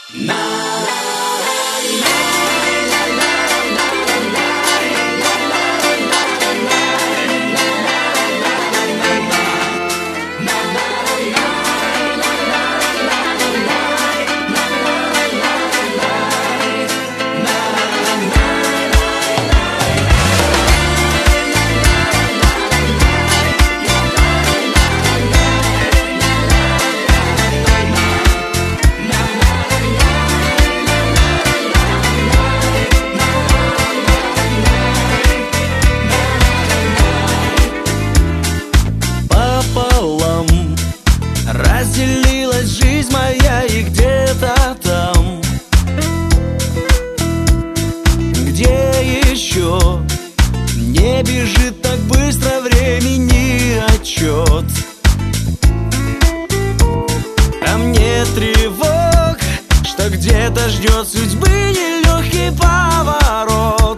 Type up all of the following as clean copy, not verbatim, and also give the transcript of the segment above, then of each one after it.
Разделилась жизнь моя, и где-то там, где еще не бежит так быстро времени отчет. А мне тревог, что где-то ждет судьбы нелегкий поворот,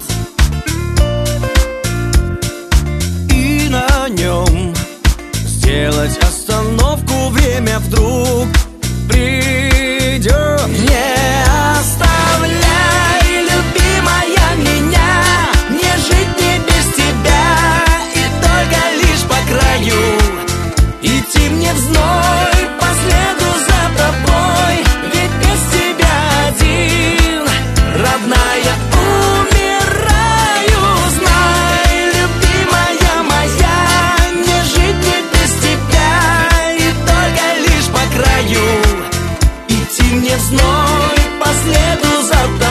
и на нем сделать остановку время вдруг придет. Не оставляй, любимая, меня, не жить не без тебя, и только лишь по краю идти мне в зной по следу за тобой, ведь без тебя один, родная, умираю. Знай, любимая моя, не жить не без тебя, и только лишь по краю идти мне в зной по следу за тобой.